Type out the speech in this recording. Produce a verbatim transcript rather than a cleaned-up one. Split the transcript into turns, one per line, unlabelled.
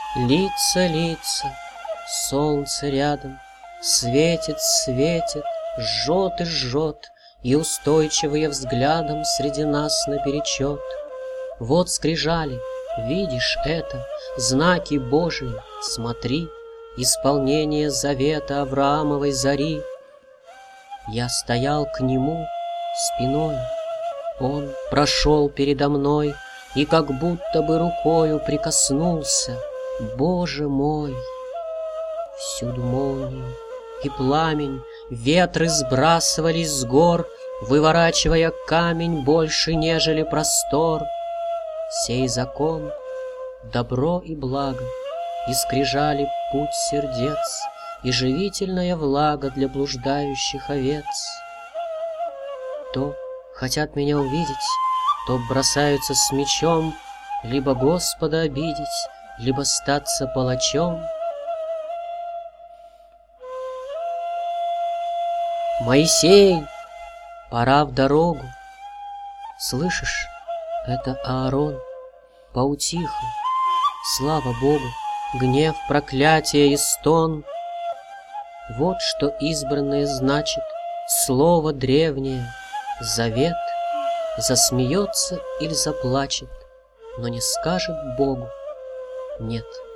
Лица, лица, солнце рядом, светит, светит, жжет и жжет, и устойчивые взглядом среди нас наперечет. Вот скрижали, видишь это, знаки Божии, смотри, исполнение завета Авраамовой зари. Я стоял к нему спиной, он прошел передо мной и как будто бы рукою прикоснулся. Боже мой! Всюду молнии и пламень, ветры сбрасывались с гор, выворачивая камень больше, нежели простор. Сей закон, добро и благо, и скрижали путь сердец, и живительная влага для блуждающих овец. То хотят меня увидеть, то бросаются с мечом, либо Господа обидеть, либо статься палачом. Моисей, пора в дорогу. Слышишь, это Аарон, поутихло, слава Богу, гнев, проклятие и стон. Вот что избранное значит слово древнее, завет. Засмеется или заплачет, но не скажет Богу нет.